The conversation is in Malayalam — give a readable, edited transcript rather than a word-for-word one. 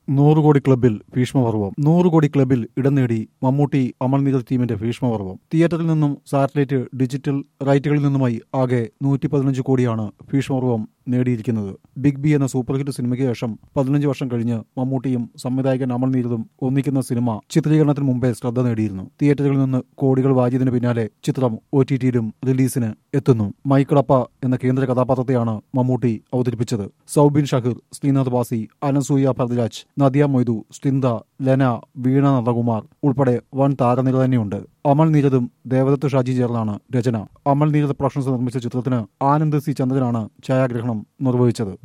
100 കോടി ക്ലബിൽ ഭീഷ്മപർവം 100 കോടി ക്ലബിൽ ഇടം നേടി മമ്മൂട്ടി അമൽ നീരദ് ടീമിന്റെ ഭീഷ്മപർവം തിയേറ്ററിൽ നിന്നും സാറ്റലൈറ്റ് ഡിജിറ്റൽ റൈറ്റുകളിൽ നിന്നുമായി ആകെ 115 കോടിയാണ് ഭീഷ്മപർവം നേടിയിരിക്കുന്നത്. ബിഗ് ബി എന്ന സൂപ്പർ ഹിറ്റ് സിനിമയ്ക്ക് ശേഷം 15 വർഷം കഴിഞ്ഞ് മമ്മൂട്ടിയും സംവിധായകൻ അമൽ നീരദും ഒന്നിക്കുന്ന സിനിമ ചിത്രീകരണത്തിന് മുമ്പേ ശ്രദ്ധ നേടിയിരുന്നു. തിയേറ്ററുകളിൽ നിന്ന് കോടികൾ വാരിയതിന് പിന്നാലെ ചിത്രം OTT-യിലും റിലീസിന് എത്തുന്നു. മൈക്കിളപ്പ എന്ന കേന്ദ്ര കഥാപാത്രത്തെയാണ് മമ്മൂട്ടി അവതരിപ്പിച്ചത്. സൗബിൻ ഷഹീർ, ശ്രീനാഥ് ബാസി, അനസൂയ ഭരദ്വാജ്, നദിയ മൊയ്തു, സ്റ്റിന്ദ, ലെന, വീണ നന്ദകുമാർ ഉൾപ്പെടെ വൻ താരനിര തന്നെയുണ്ട്. അമൽ നീരദും ദേവദത്ത് ഷാജി ചേർന്നാണ് രചന. അമൽ നീരദ് പ്രൊഡക്ഷൻസ് നിർമ്മിച്ച ചിത്രത്തിന് ആനന്ദ് സി ചന്ദ്രനാണ് ഛായാഗ്രഹണം നിർവഹിച്ചത്.